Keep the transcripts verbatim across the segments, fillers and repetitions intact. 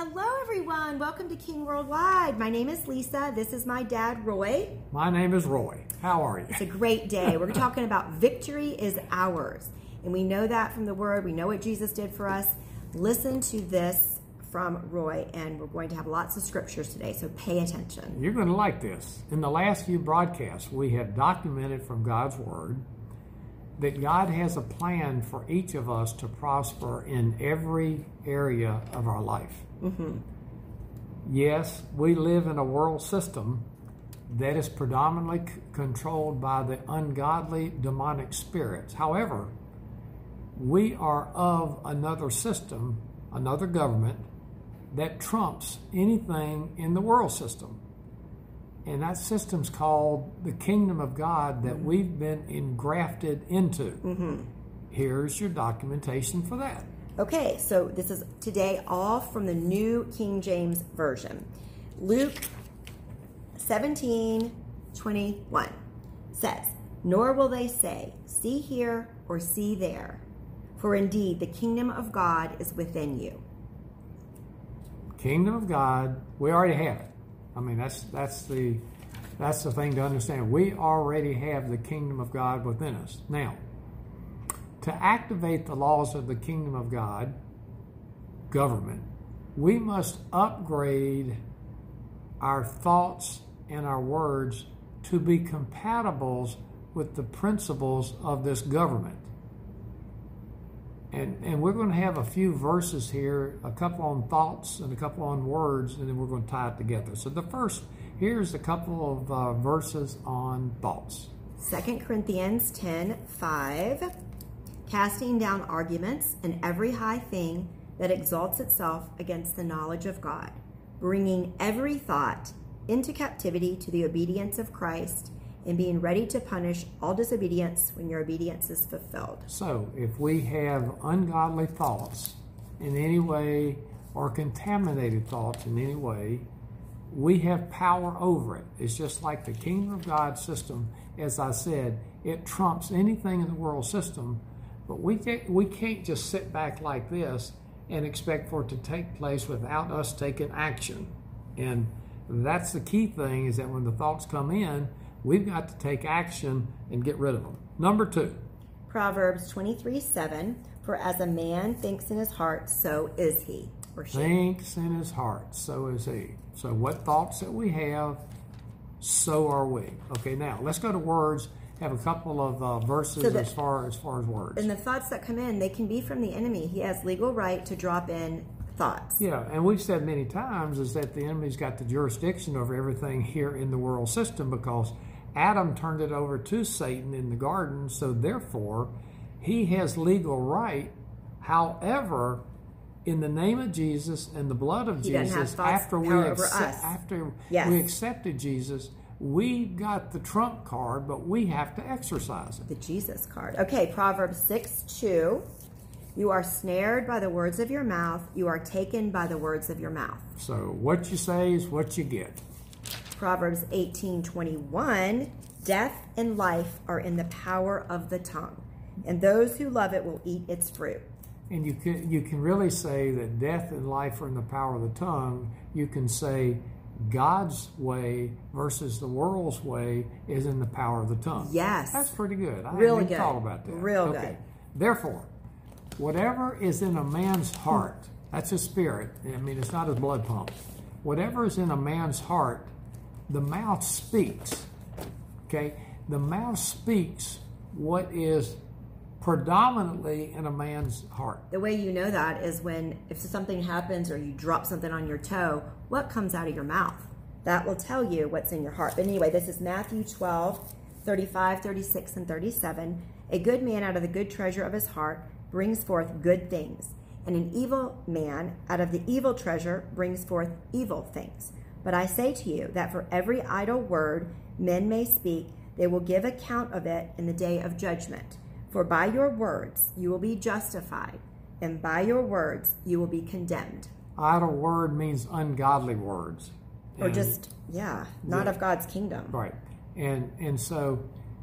Hello, everyone. Welcome to King Worldwide. My name is Lisa. This is my dad, Roy. My name is Roy. How are you? It's a great day. We're talking about victory is ours. And we know that from the Word. We know what Jesus did for us. Listen to this from Roy, and we're going to have lots of scriptures today, so pay attention. You're going to like this. In the last few broadcasts, we have documented from God's Word that God has a plan for each of us to prosper in every area of our life. Mm-hmm. Yes, we live in a world system that is predominantly c- controlled by the ungodly demonic spirits. However, we are of another system, another government, that trumps anything in the world system. And that system's called the kingdom of God that mm-hmm. we've been engrafted into. Mm-hmm. Here's your documentation for that. Okay, so this is today all from the New King James Version. Luke seventeen twenty-one says, "Nor will they say, 'See here,' or 'See there,' for indeed the kingdom of God is within you." Kingdom of God, we already have it. I mean, that's that's the that's the thing to understand. We already have the kingdom of God within us. Now, to activate the laws of the kingdom of God, government, we must upgrade our thoughts and our words to be compatible with the principles of this government. And, and we're going to have a few verses here, a couple on thoughts and a couple on words, and then we're going to tie it together. So the first, here's a couple of uh, verses on thoughts. Second Corinthians ten five, "Casting down arguments and every high thing that exalts itself against the knowledge of God, bringing every thought into captivity to the obedience of Christ, and being ready to punish all disobedience when your obedience is fulfilled." So if we have ungodly thoughts in any way or contaminated thoughts in any way, we have power over it. It's just like the kingdom of God system. As I said, it trumps anything in the world system, but we can't, we can't just sit back like this and expect for it to take place without us taking action. And that's the key thing, is that when the thoughts come in, we've got to take action and get rid of them. Number two. Proverbs twenty-three seven, "For as a man thinks in his heart, so is he," or she. Thinks in his heart, so is he. So what thoughts that we have, so are we. Okay, now let's go to words. Have a couple of uh, verses so that, as far as far as words. And the thoughts that come in, they can be from the enemy. He has legal right to drop in thoughts. Yeah, and we've said many times is that the enemy's got the jurisdiction over everything here in the world system, because Adam turned it over to Satan in the garden, so therefore he has legal right. However, in the name of Jesus and the blood of he Jesus, after we accept, after yes. we accepted Jesus, we got the trump card, but we have to exercise it. The Jesus card. Okay, Proverbs six two. "You are snared by the words of your mouth. You are taken by the words of your mouth." So what you say is what you get. Proverbs eighteen twenty-one, "Death and life are in the power of the tongue, and those who love it will eat its fruit." And you can you can really say that death and life are in the power of the tongue. You can say God's way versus the world's way is in the power of the tongue. Yes. That's pretty good. I really hadn't good. thought about that. Real okay. good. Therefore, whatever is in a man's heart, that's his spirit. I mean, it's not his blood pump. Whatever is in a man's heart, the mouth speaks. Okay? The mouth speaks what is predominantly in a man's heart. The way you know that is when, if something happens or you drop something on your toe, what comes out of your mouth? That will tell you what's in your heart. But anyway, this is Matthew twelve, thirty-five, thirty-six, and thirty-seven. "A good man out of the good treasure of his heart brings forth good things, and an evil man out of the evil treasure brings forth evil things. But I say to you that for every idle word men may speak, they will give account of it in the day of judgment. For by your words you will be justified, and by your words you will be condemned." Idle word means ungodly words. Or and, just, yeah, not yeah, of God's kingdom. Right. And and so,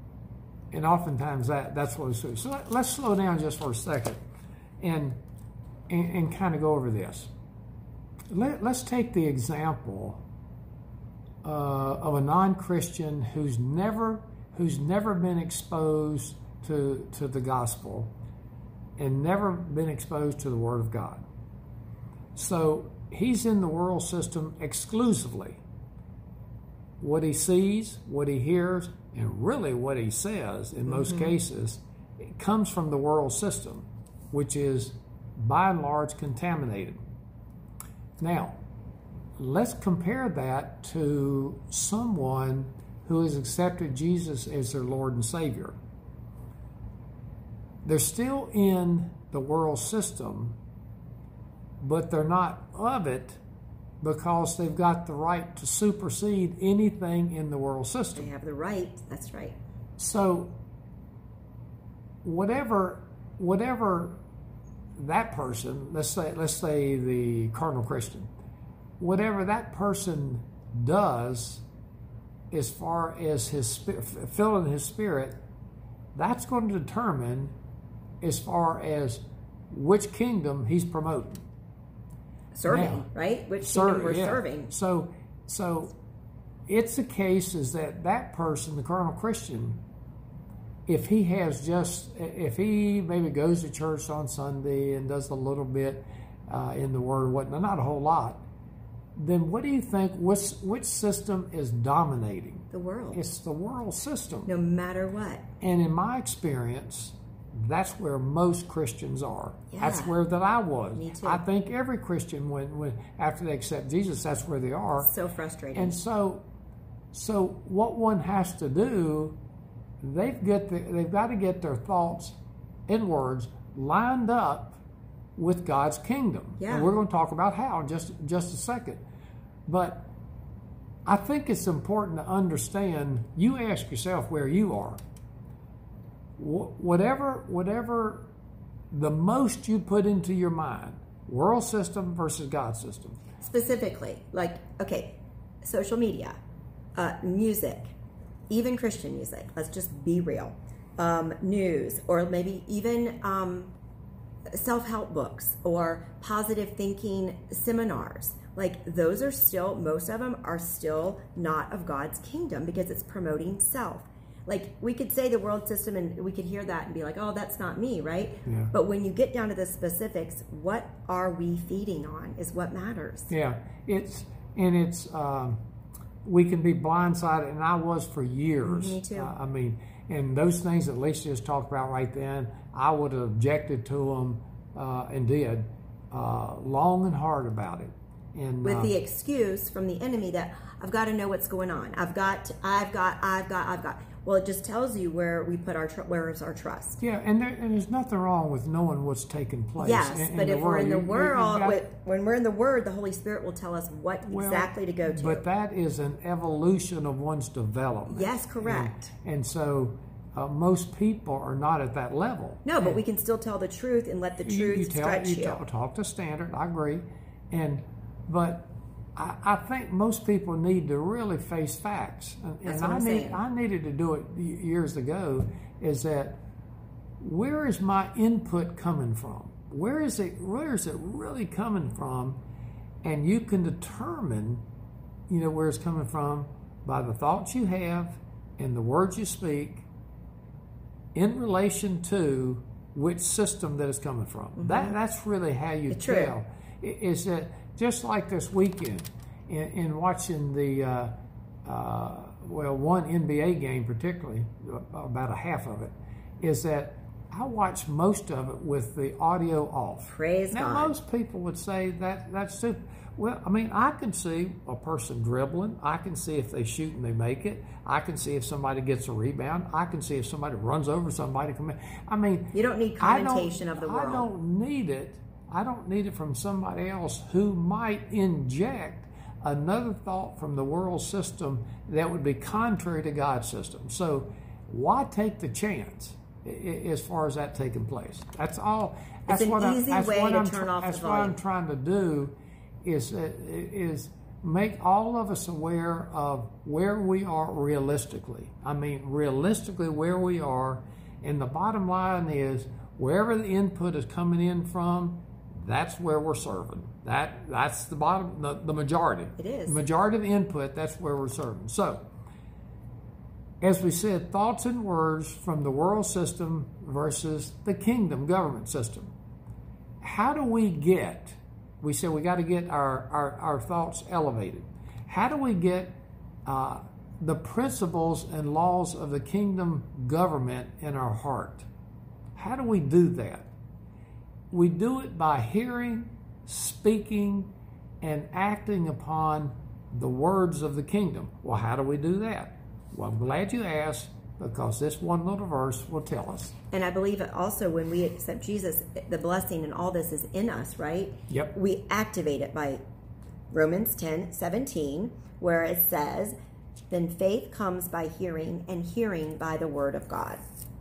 and oftentimes that, that's what it's doing. So let, let's slow down just for a second and, and, and kind of go over this. let, let's take the example uh, of a non-Christian who's never who's never been exposed to to the gospel and never been exposed to the Word of God. So he's in the world system exclusively. What he sees, what he hears, and really what he says in most mm-hmm. cases, it comes from the world system, which is by and large contaminated. Now, let's compare that to someone who has accepted Jesus as their Lord and Savior. They're still in the world system, but they're not of it because they've got the right to supersede anything in the world system. They have the right, that's right. So whatever whatever that person, let's say let's say the cardinal Christian, whatever that person does as far as his filling his spirit, that's going to determine as far as which kingdom he's promoting. Serving, now, right? Which ser- kingdom we're yeah. serving. So, so it's the case is that that person, the cardinal Christian, if he has just, if he maybe goes to church on Sunday and does a little bit uh, in the Word, whatnot, not a whole lot, then what do you think, which, which system is dominating? The world. It's the world system. No matter what. And in my experience, that's where most Christians are. Yeah. That's where that I was. Me too. I think every Christian, when, when after they accept Jesus, that's where they are. So frustrating. And so, so what one has to do, they've get the, they've got to get their thoughts and words lined up with God's kingdom. Yeah. And we're going to talk about how in just just a second. But I think it's important to understand. You ask yourself where you are. Whatever, whatever the most you put into your mind, world system versus God system. Specifically, like, okay, social media, uh, music, even Christian music, let's just be real, um, news, or maybe even um, self-help books or positive thinking seminars. Like, those are still, most of them are still not of God's kingdom because it's promoting self. Like, we could say the world system and we could hear that and be like, oh, that's not me, right? Yeah. But when you get down to the specifics, what are we feeding on is what matters. Yeah, it's, and it's, um, we can be blindsided, and I was for years. Me too. Uh, I mean, and those things that Lisa just talked about right then, I would have objected to them uh, and did uh, long and hard about it. And with uh, the excuse from the enemy that I've got to know what's going on. I've got, to, I've got, I've got, I've got. Well, it just tells you where we put our, tr- where is our trust. Yeah, and, there, and there's nothing wrong with knowing what's taking place. Yes, in, in but the if world. we're in the You- you- world, got- with, when we're in the Word, the Holy Spirit will tell us what well, exactly to go to. But that is an evolution of one's development. Yes, correct. And, and so uh, most people are not at that level. No, but and we can still tell the truth and let the truth you, you tell, stretch you. you. Talk, talk to standard. I agree, and but. I, I think most people need to really face facts, and, That's and what I I'm need saying. I needed to do it years ago. Is that where is my input coming from? Where is it? Where is it really coming from? And you can determine, you know, where it's coming from by the thoughts you have and the words you speak in relation to which system that it's coming from. Mm-hmm. That that's really how you It's tell. Is that just like this weekend in, in watching the uh, uh, well one N B A game particularly, about a half of it, is that I watched most of it with the audio off. Praise now, God. most people would say that that's stupid. Well, I mean, I can see a person dribbling. I can see if they shoot and they make it. I can see if somebody gets a rebound. I can see if somebody runs over somebody. I mean, You don't need I don't- commentation of the world. I don't need it. I don't need it from somebody else who might inject another thought from the world system that would be contrary to God's system. So why take the chance as far as that taking place? That's all. That's It's an what easy I, that's way what to I'm, turn off the That's what I'm volume. trying to do is uh, is make all of us aware of where we are realistically. I mean, realistically where we are, and the bottom line is wherever the input is coming in from, that's where we're serving. That that's the bottom, the, the majority. It is. The majority of input, that's where we're serving. So, as we said, thoughts and words from the world system versus the kingdom government system. How do we get, we said we got to get our, our, our thoughts elevated. How do we get uh, the principles and laws of the kingdom government in our heart? How do we do that? We do it by hearing, speaking, and acting upon the words of the kingdom. Well, how do we do that? Well, I'm glad you asked, because this one little verse will tell us. And I believe it also, when we accept Jesus, the blessing and all this is in us, right? Yep. We activate it by Romans ten seventeen, where it says, then faith comes by hearing, and hearing by the word of God.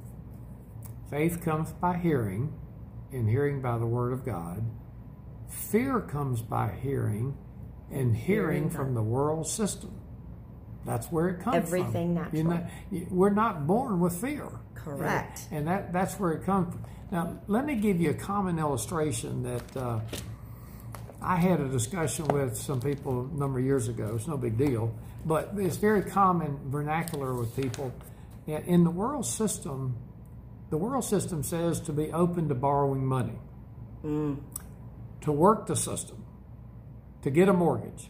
Faith comes by hearing, and hearing by the word of God. Fear comes by hearing, and hearing, hearing from the world system. That's where it comes Everything from. Everything natural. You know, we're not born with fear. Correct. And, and that, that's where it comes from. Now, let me give you a common illustration that uh, I had a discussion with some people a number of years ago. It's no big deal, but it's very common vernacular with people. In the world system, the world system says to be open to borrowing money, mm. to work the system, to get a mortgage.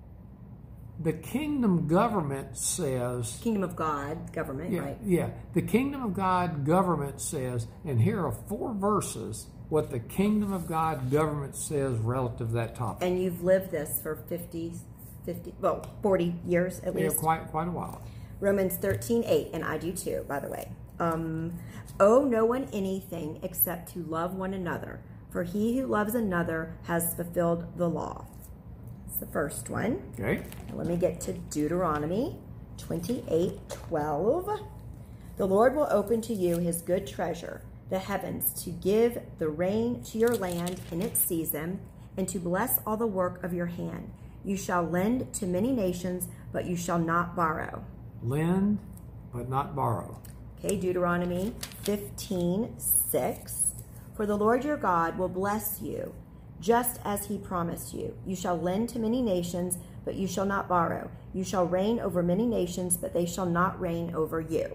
The kingdom government says... Kingdom of God government, yeah, right? Yeah. The kingdom of God government says, and here are four verses, what the kingdom of God government says relative to that topic. And you've lived this for fifty, fifty, well, forty years at least. Yeah, quite, quite a while. Romans thirteen eight, and I do too, by the way. Um, owe no one anything except to love one another, for he who loves another has fulfilled the law. That's the first one. Okay. Now let me get to Deuteronomy twenty-eight twelve. The Lord will open to you his good treasure, the heavens, to give the rain to your land in its season, and to bless all the work of your hand. You shall lend to many nations, but you shall not borrow. Lend, but not borrow. Okay, Deuteronomy fifteen six. For the Lord your God will bless you, just as he promised you. You shall lend to many nations, but you shall not borrow. You shall reign over many nations, but they shall not reign over you.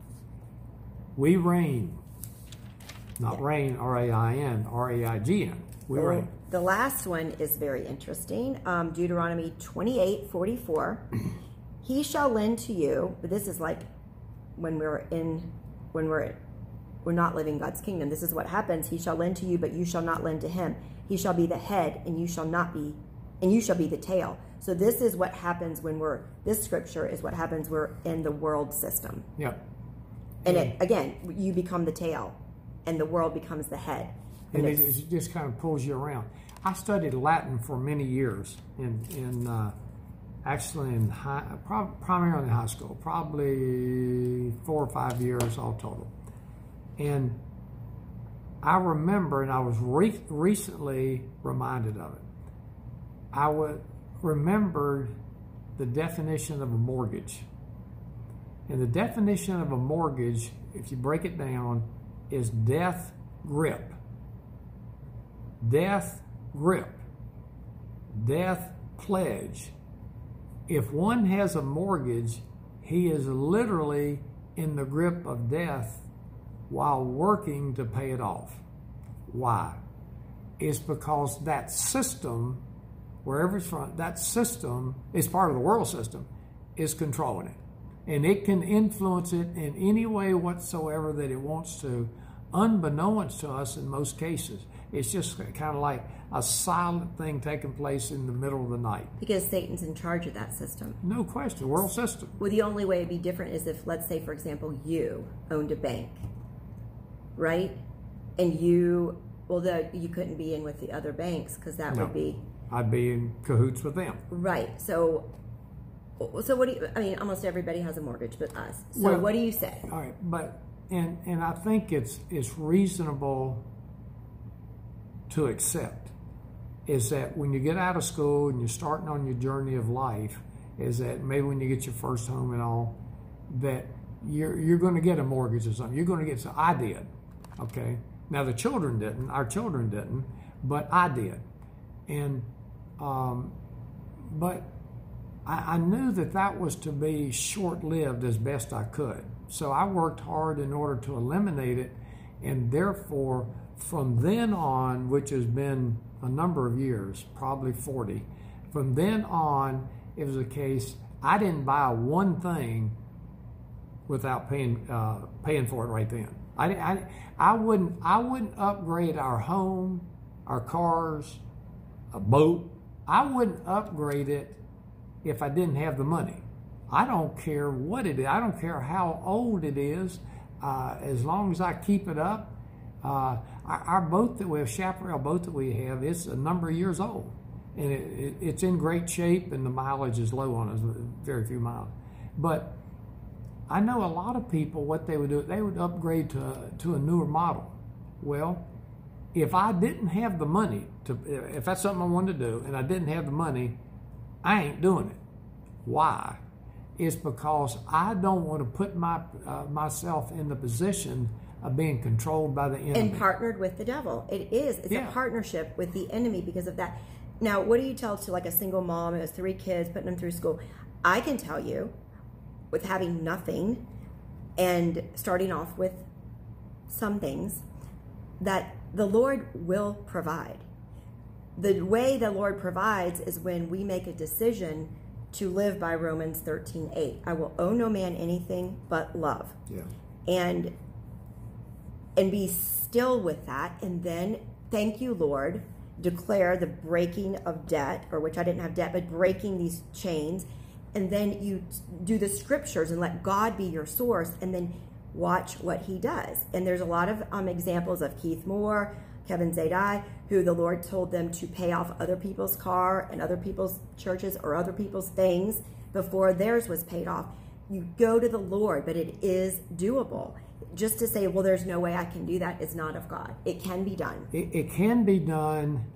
We reign. Not Yeah. reign, R A I N, R A I G N. We Well, reign. the last one is very interesting. Um, Deuteronomy twenty-eight forty-four. He shall lend to you, but this is like when we're in, when we're, we're not living God's kingdom. This is what happens. He shall lend to you, but you shall not lend to him. He shall be the head, and you shall not be, and you shall be the tail. So this is what happens when we're, this scripture is what happens when we're in the world system. Yep. And it, again, you become the tail, and the world becomes the head. And it, it just kind of pulls you around. I studied Latin for many years in, in uh, actually in high, prob- primarily in high school, probably four or five years all total. And I remember, and I was re- recently reminded of it, I would remembered the definition of a mortgage. And the definition of a mortgage, if you break it down, is death grip. Death grip. Death pledge. If one has a mortgage, he is literally in the grip of death while working to pay it off. Why? It's because that system, wherever it's from, that system is part of the world system, is controlling it. And it can influence it in any way whatsoever that it wants to, unbeknownst to us in most cases. It's just kind of like a silent thing taking place in the middle of the night. Because Satan's in charge of that system. No question, world system. Well, the only way it'd be different is if, let's say, for example, you owned a bank, right? And you, well, the, you couldn't be in with the other banks because that No. would be... I'd be in cahoots with them. Right. So, so what do you, I mean, almost everybody has a mortgage but us. So Well, what do you say? All right, but, and, and I think it's, it's reasonable to accept is that when you get out of school and you're starting on your journey of life, is that maybe when you get your first home and all, that you're you're going to get a mortgage or something. You're going to get some. I did, okay. Now the children didn't. Our children didn't. but I did. And, um, but I, I knew that that was to be short-lived as best I could. So I worked hard in order to eliminate it, and therefore, from then on, which has been a number of years, probably forty, from then on, it was a case, I didn't buy one thing without paying uh, paying for it right then. I, I, I wouldn't I wouldn't upgrade our home, our cars, a boat. I wouldn't upgrade it if I didn't have the money. I don't care what it is. I don't care how old it is. Uh, as long as I keep it up. Uh, our, our boat that we have, Chaparral boat that we have, it's a number of years old. And it, it, it's in great shape, and the mileage is low on it, very few miles. But I know a lot of people, what they would do, they would upgrade to a, to a newer model. Well, if I didn't have the money, to, if that's something I wanted to do, and I didn't have the money, I ain't doing it. Why? It's because I don't want to put my uh, myself in the position of being controlled by the enemy. And partnered with the devil. It is. It's Yeah. a partnership with the enemy because of that. Now, what do you tell to like a single mom who has three kids, putting them through school? I can tell you, with having nothing and starting off with some things, that the Lord will provide. The way the Lord provides is when we make a decision to live by Romans thirteen eight. I will owe no man anything but love. Yeah. And and be still with that, and then thank you, Lord, declare the breaking of debt, or which I didn't have debt, but breaking these chains, and then you do the scriptures and let God be your source, and then watch what he does. And there's a lot of um, examples of Keith Moore, Kevin Zadai, who the Lord told them to pay off other people's car and other people's churches or other people's things before theirs was paid off. You go to the Lord, but it is doable. Just to say, well, there's no way I can do that is not of God. It can be done. It, it can be done,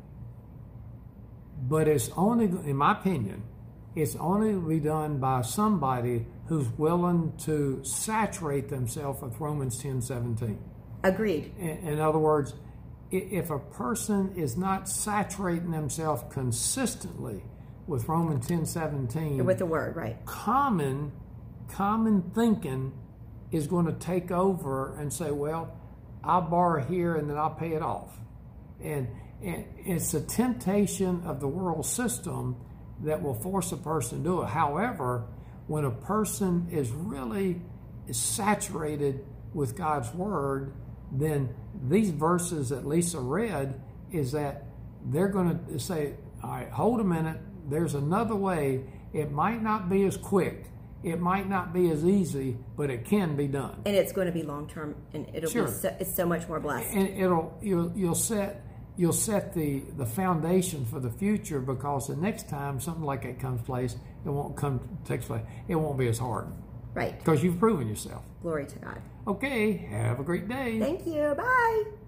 but it's only, in my opinion, it's only to be done by somebody who's willing to saturate themselves with Romans ten seventeen. Agreed. In, in other words, if a person is not saturating themselves consistently with Romans ten seventeen, With the word, right. common, common thinking is going to take over and say, well, I'll borrow here and then I'll pay it off. And, and it's a temptation of the world system that will force a person to do it. However, when a person is really is saturated with God's word, then these verses that Lisa read is that they're going to say, all right, hold a minute, there's another way. It might not be as quick. It might not be as easy, but it can be done. And it's going to be long term, and it'll Sure. be so, it's so much more blessed. And it'll you'll you'll set you'll set the the foundation for the future, because the next time something like that comes place, it won't come takes place. It won't be as hard, Right. because you've proven yourself. Glory to God. Okay, have a great day. Thank you. Bye.